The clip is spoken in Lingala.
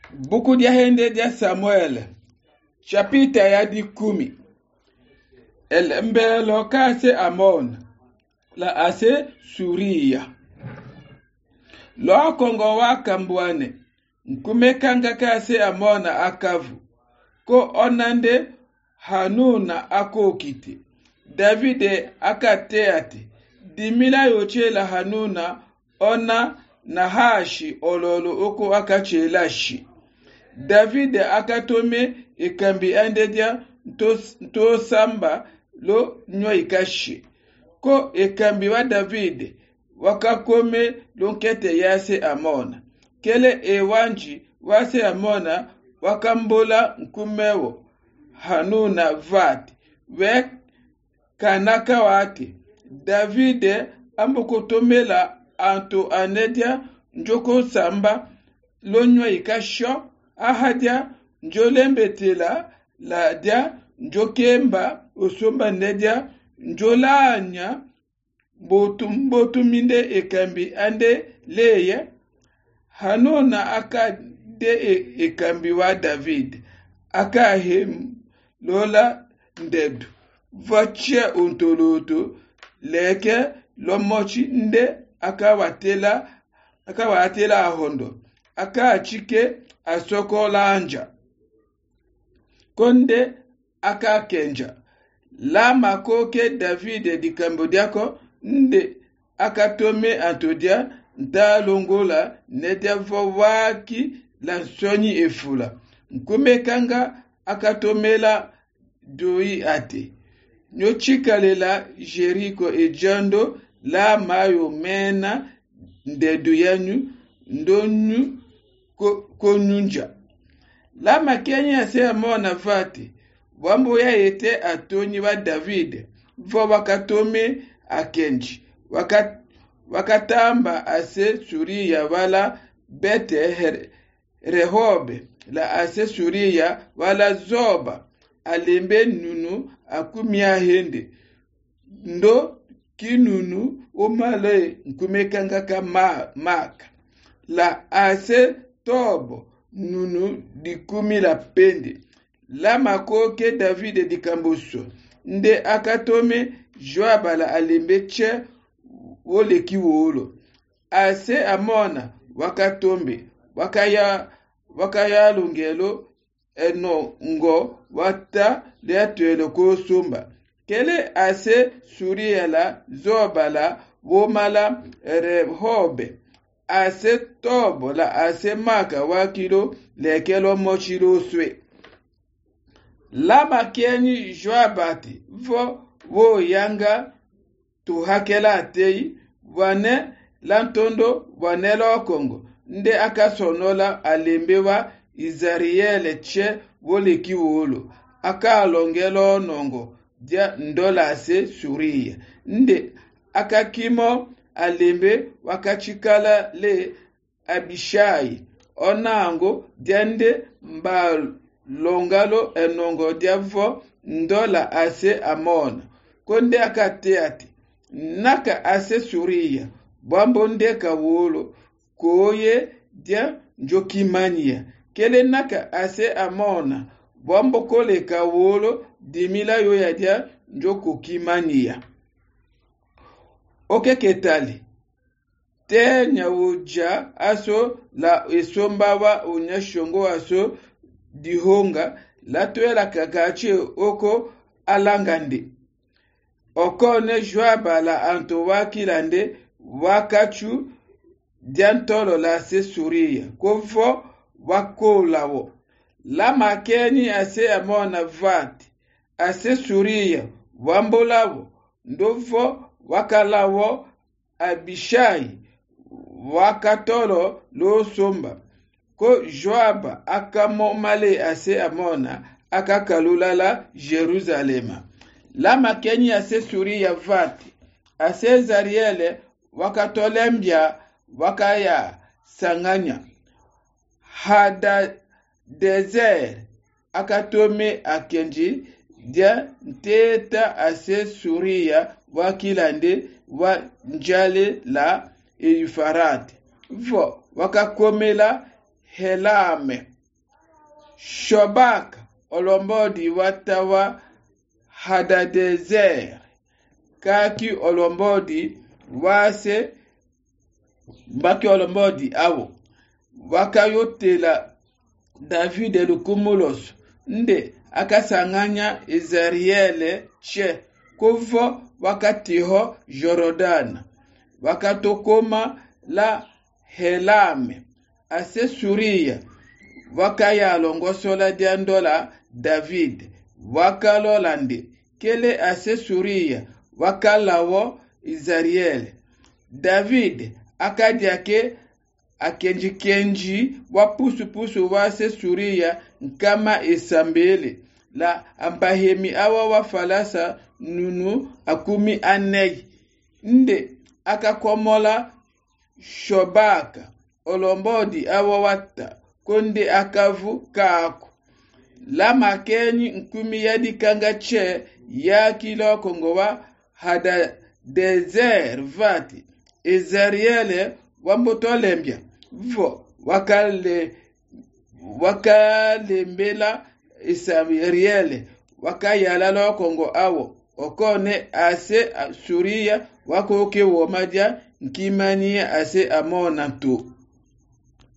Buku dia hende dia Samuel chapita ya 10 mbele kase Amon la ase Suria lo kongo waka mbwane nkumekanga kase Amona akavu ko onande Hanuna akokite Davide akateate dimila yochela Hanuna ona Nahashi ololo oko akachelashi Davide akatome ikambi andedia to samba lo nyoikashi ko ikambi wa Davide wakakome lonkete yase Amona kele ewanji wase Amona wakambola nkumewo Hanuna vati we kanaka wake Davide ambokotomela anto anedia njoko samba lo nyoikasho ahadia njolembetela la dia njokemba osomba nedia njolanya botuminde ekambi ande leye Hanuna aka de ekambi wa David aka hem lola ndedu vache untoloto leke lomochi nde aka watela ahondo aka achike asokola anja konde aka kenja la makoke David di Kambodiako nde aka tome antodia ntalongola nedia vowaki la nsonyi efula nkumekanga aka tomela doi ate nyochikalela Jericho ejando la mayo mena ndedu yanyu ndonyu konunja la makenya se Amona vati wambo ya ete atonyi wa David vo wakatome akenji wakatamba ase Suria wala Bete Rehobe la ase Suria wala Zoba alembe nunu akumia hende ndo kinunu omale nkumekanga ka maka la ase Tobo nunu dikumi la pende la makoke David di Kamboso nde akatome Joaba la alembeche woleki wolo ase Amona wakatombe wakaya lungelo ngo wata leatuelo ko somba kele ase Suria la Zoba la womala Rehobe ase Tobo la ase maka wakilo lekelo mochilo swe la makeni Joabati wo yanga tuhakela atei wane lantondo wane lokongo nde akasonola alembewa Izariele che woleki wolo aka alongelo nongo dia ndola ase Suria nde akakimo alembe wakachikala le Abishai onango diande mba longalo enongo diavo ndola ase Amona konde akateate naka ase Suria bambo ndeka wolo koye dia njokimania kele naka ase Amona bambo koleka wolo dimila yoya dia njokokimania oke ketali te nyawuja aso la esombawa unyashongo aso dihonga la tuela kakache oko alangande okone Joaba la antowaki lande wakachu diantolo la se Suria kofo wakolawo la makeni ase Amona vati ase Suria wambolawo ndofo wakalawo Abishai wakatolo lo somba ko Joaba akamomale ase Amona akakalulala Jerusalema la makeni ase Suria vati ase Zariele wakatolembia wakaya sanganya hada desert akatome akenji dia nteta ase Suria wakilande wa njale la Euphrates vo wakakomela Helame Shobak olombodi watawa Hadadezer kaki olombodi wase mbaki olombodi awo wakayotela David lukumulos nde akasanganya Izariele che kuvo wakatiho Jorodana wakatokoma la Helame ase Suria wakayalongosola diandola David wakalolande kele ase Suria wakalawo Izariele David akadiake akenji wa pusu wase Suria nkama esambele la ambahemi awa wa falasa nunu akumi anei nde akakomola Shobaka olombodi awa wata konde akavu kako la makeni nkumi yadi kanga che ya kilo kongowa Hadadezer vati Izariele wambotolembia vo wakalembela Izariele wakayala lo kongo awo okone ase Suria wakoke womadia nkimani ase amona tu